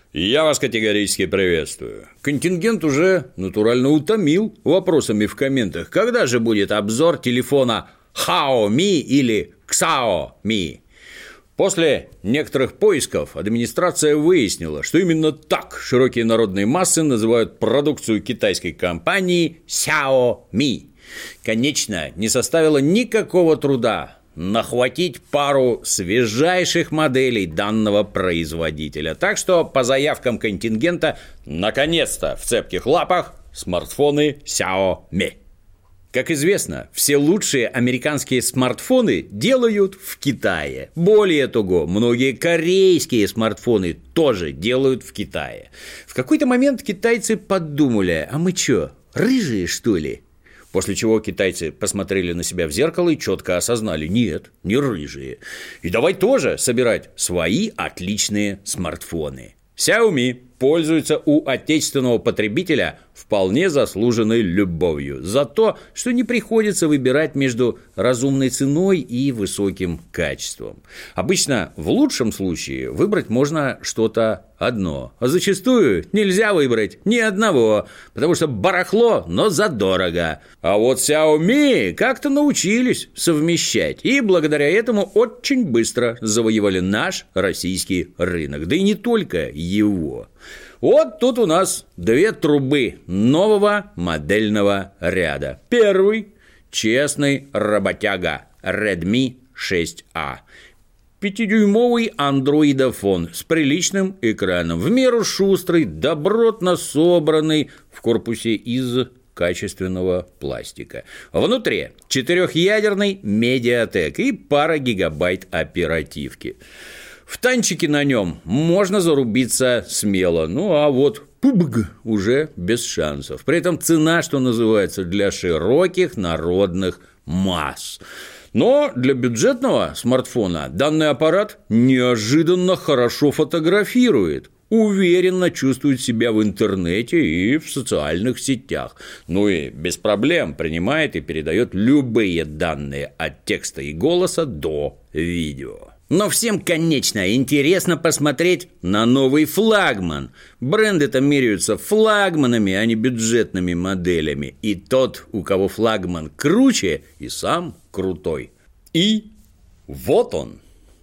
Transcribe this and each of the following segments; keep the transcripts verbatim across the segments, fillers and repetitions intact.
Я вас категорически приветствую. Контингент уже натурально утомил вопросами в комментах. Когда же будет обзор телефона Xiaomi или Xiaomi? После некоторых поисков администрация выяснила, что именно так широкие народные массы называют продукцию китайской компании Xiaomi. Конечно, не составило никакого труда нахватить пару свежайших моделей данного производителя. Так что по заявкам контингента наконец-то в цепких лапах смартфоны Xiaomi. Как известно, все лучшие американские смартфоны делают в Китае. Более того, многие корейские смартфоны тоже делают в Китае. В какой-то момент китайцы подумали: а мы чё, рыжие, что ли? После чего китайцы посмотрели на себя в зеркало и четко осознали: нет, не рыжие. И давай тоже собирать свои отличные смартфоны. Xiaomi пользуется у отечественного потребителя вполне заслуженной любовью за то, что не приходится выбирать между разумной ценой и высоким качеством. Обычно в лучшем случае выбрать можно что-то одно, а зачастую нельзя выбрать ни одного, потому что барахло, но задорого. А вот Xiaomi как-то научились совмещать, и благодаря этому очень быстро завоевали наш российский рынок, да и не только его. Вот тут у нас две трубы нового модельного ряда. Первый – честный работяга Redmi шесть а. Пятидюймовый андроидофон с приличным экраном, в меру шустрый, добротно собранный, в корпусе из качественного пластика. Внутри четырехъядерный Mediatek и пара гигабайт оперативки. В танчике на нем можно зарубиться смело, ну а вот пубг уже без шансов. При этом цена, что называется, для широких народных масс. Но для бюджетного смартфона данный аппарат неожиданно хорошо фотографирует, уверенно чувствует себя в интернете и в социальных сетях, ну и без проблем принимает и передает любые данные от текста и голоса до видео. Но всем, конечно, интересно посмотреть на новый флагман. Бренды-то меряются флагманами, а не бюджетными моделями. И тот, у кого флагман круче, и сам крутой. И вот он.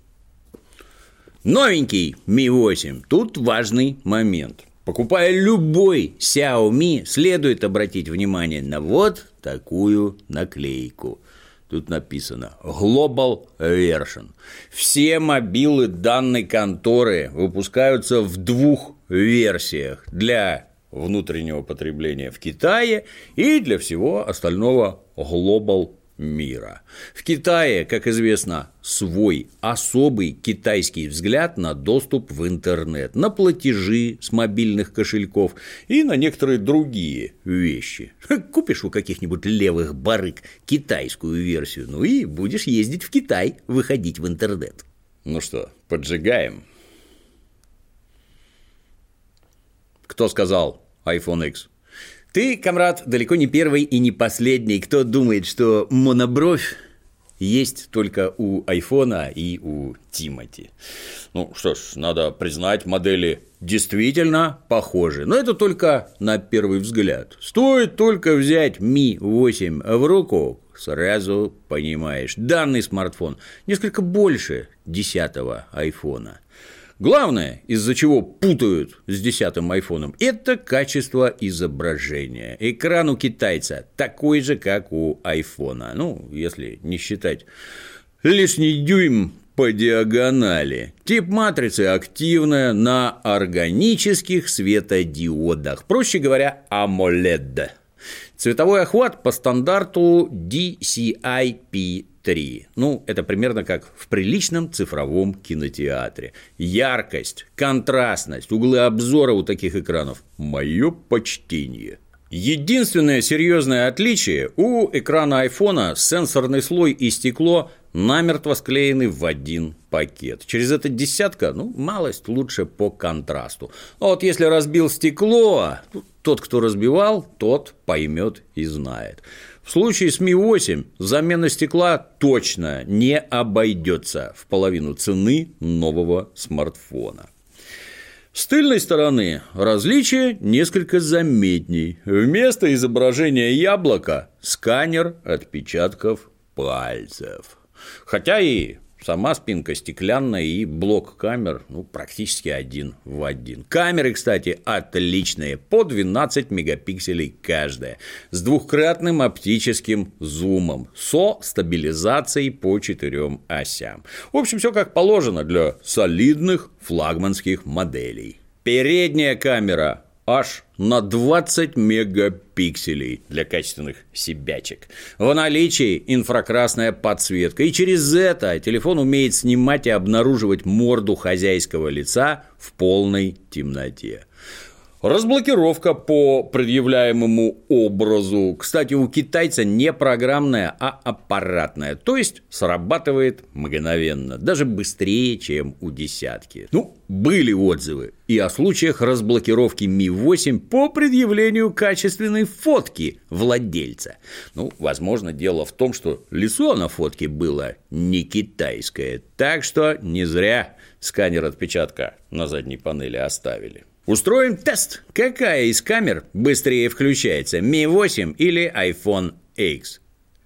Новенький ми восемь. Тут важный момент. Покупая любой Xiaomi, следует обратить внимание на вот такую наклейку. Тут написано Global Version. Все мобилы данной конторы выпускаются в двух версиях: для внутреннего потребления в Китае и для всего остального Global мира. В Китае, как известно, свой особый китайский взгляд на доступ в интернет, на платежи с мобильных кошельков и на некоторые другие вещи. Купишь у каких-нибудь левых барыг китайскую версию, ну и будешь ездить в Китай, выходить в интернет. Ну что, поджигаем? Кто сказал айфон икс? Ты, комрад, далеко не первый и не последний, кто думает, что монобровь есть только у айфона и у Тимати. Ну что ж, надо признать, модели действительно похожи, но это только на первый взгляд. Стоит только взять ми восемь в руку, сразу понимаешь, данный смартфон несколько больше десятого айфона. Главное, из-за чего путают с десятым айфоном, это качество изображения. Экран у китайца такой же, как у айфона, ну, если не считать лишний дюйм по диагонали. Тип матрицы активная на органических светодиодах, проще говоря, AMOLED. Цветовой охват по стандарту ди си ай пи три. Ну, это примерно как в приличном цифровом кинотеатре. Яркость, контрастность, углы обзора у таких экранов – мое почтение. Единственное серьезное отличие – у экрана айфона сенсорный слой и стекло намертво склеены в один пакет. Через это десятка, ну, малость лучше по контрасту. А вот если разбил стекло, тот, кто разбивал, тот поймет и знает. В случае с ми восемь замена стекла точно не обойдется в половину цены нового смартфона. С тыльной стороны различие несколько заметней. Вместо изображения яблока – сканер отпечатков пальцев. Хотя и сама спинка стеклянная, и блок камер ну, практически один в один. Камеры, кстати, отличные, по двенадцать мегапикселей каждая, с двухкратным оптическим зумом, со стабилизацией по четырем осям. В общем, все как положено для солидных флагманских моделей. Передняя камера аж на двадцать мегапикселей для качественных себячек. В наличии инфракрасная подсветка, и через это телефон умеет снимать и обнаруживать морду хозяйского лица в полной темноте. Разблокировка по предъявляемому образу, кстати, у китайца не программная, а аппаратная, то есть срабатывает мгновенно, даже быстрее, чем у десятки. Ну, были отзывы и о случаях разблокировки Ми восемь по предъявлению качественной фотки владельца. Ну, возможно, дело в том, что лицо на фотке было не китайское, так что не зря сканер отпечатка на задней панели оставили. Устроим тест. Какая из камер быстрее включается, Ми восемь или айфон икс?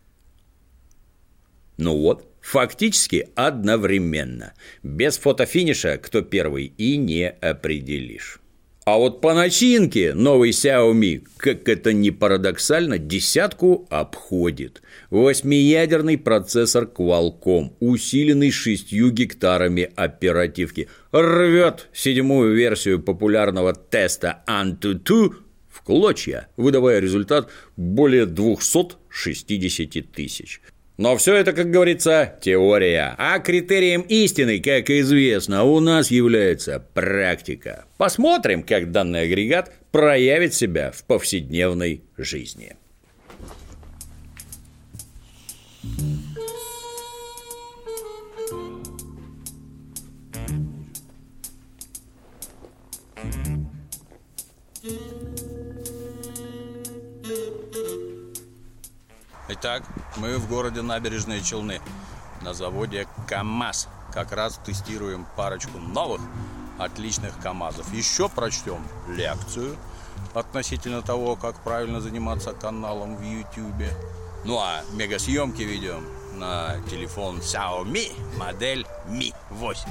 Ну вот, фактически одновременно. Без фотофиниша кто первый и не определишь. А вот по начинке новый Xiaomi, как это ни парадоксально, десятку обходит. Восьмиядерный процессор Qualcomm, усиленный шестью гектарами оперативки, рвет седьмую версию популярного теста Antutu в клочья, выдавая результат более двухсот шестидесяти тысяч. Но все это, как говорится, теория. А критерием истины, как известно, у нас является практика. Посмотрим, как данный агрегат проявит себя в повседневной жизни. Итак, мы в городе Набережные Челны, на заводе КамАЗ. Как раз тестируем парочку новых отличных КамАЗов. Еще прочтем лекцию относительно того, как правильно заниматься каналом в YouTube. Ну а мегасъемки ведем на телефон Xiaomi модель Ми восемь.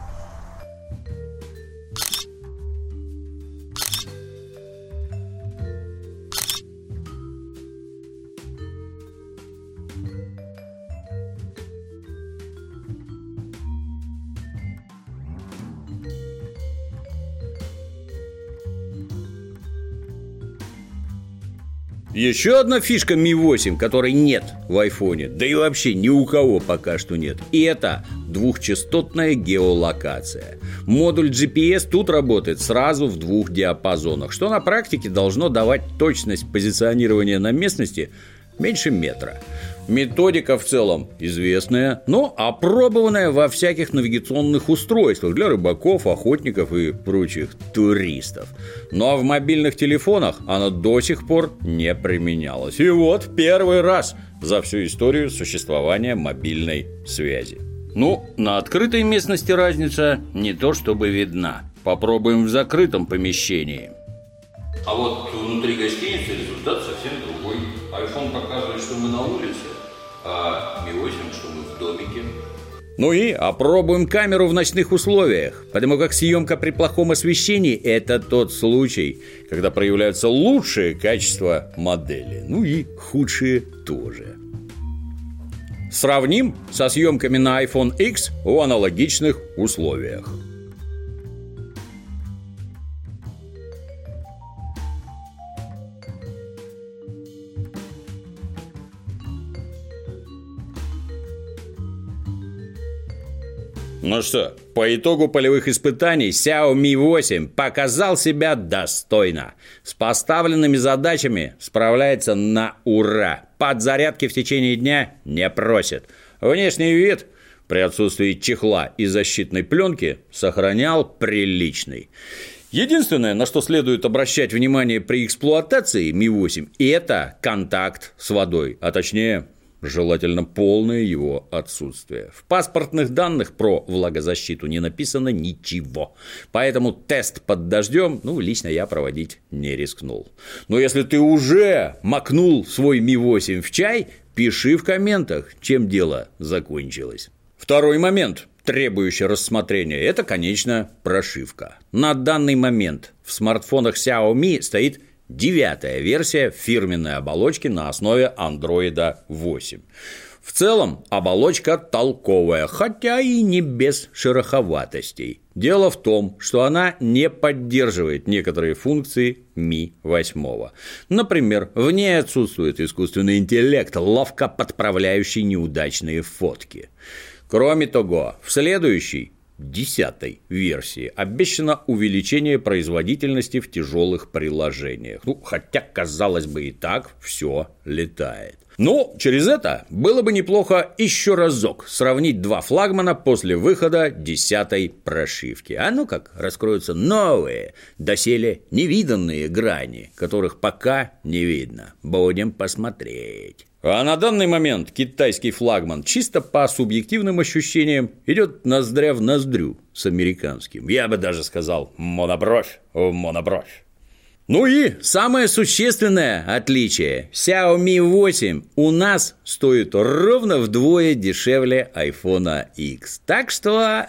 Еще одна фишка Ми восемь, которой нет в айфоне, да и вообще ни у кого пока что нет, и это двухчастотная геолокация. Модуль джи пи эс тут работает сразу в двух диапазонах, что на практике должно давать точность позиционирования на местности меньше метра. Методика в целом известная, но опробованная во всяких навигационных устройствах для рыбаков, охотников и прочих туристов. Но в мобильных телефонах она до сих пор не применялась. И вот первый раз за всю историю существования мобильной связи. Ну, на открытой местности разница не то чтобы видна. Попробуем в закрытом помещении. А вот внутри гостиницы результат совсем другой. iPhone показывает, что мы на улице, а Ми восемь, что мы в домике. Ну и опробуем камеру в ночных условиях, потому как съемка при плохом освещении – это тот случай, когда проявляются лучшие качества модели, ну и худшие тоже. Сравним со съемками на айфон икс в аналогичных условиях. Ну что, по итогу полевых испытаний Xiaomi восемь показал себя достойно. С поставленными задачами справляется на ура. Подзарядки в течение дня не просит. Внешний вид при отсутствии чехла и защитной пленки сохранял приличный. Единственное, на что следует обращать внимание при эксплуатации Ми восемь, это контакт с водой, а точнее желательно полное его отсутствие. В паспортных данных про влагозащиту не написано ничего, поэтому тест под дождем, ну, лично я проводить не рискнул. Но если ты уже макнул свой Ми восемь в чай, пиши в комментах, чем дело закончилось. Второй момент, требующий рассмотрения, это, конечно, прошивка. На данный момент в смартфонах Xiaomi стоит девятая версия фирменной оболочки на основе Андроида восемь. В целом оболочка толковая, хотя и не без шероховатостей. Дело в том, что она не поддерживает некоторые функции Ми восемь. Например, в ней отсутствует искусственный интеллект, ловко подправляющий неудачные фотки. Кроме того, в следующей, десятой версии обещано увеличение производительности в тяжелых приложениях. Ну, хотя, казалось бы, и так все летает. Но через это было бы неплохо еще разок сравнить два флагмана после выхода десятой прошивки. А ну как раскроются новые, доселе невиданные грани, которых пока не видно. Будем посмотреть. А на данный момент китайский флагман чисто по субъективным ощущениям идет ноздря в ноздрю с американским. Я бы даже сказал монобровь в монобровь. Ну и самое существенное отличие. Xiaomi восемь у нас стоит ровно вдвое дешевле айфона икс. Так что...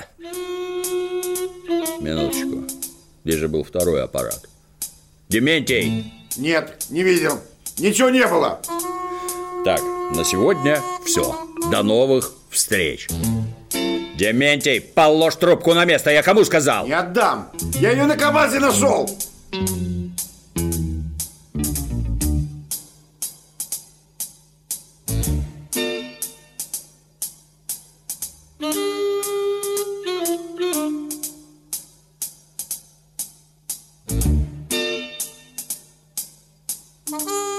Минуточку. Где же был второй аппарат? Дементий! Нет, не видел. Ничего не было. Так, на сегодня все. До новых встреч. Дементий, положь трубку на место, я кому сказал? Не отдам. Я ее на КамАЗе нашел. Mm-hmm.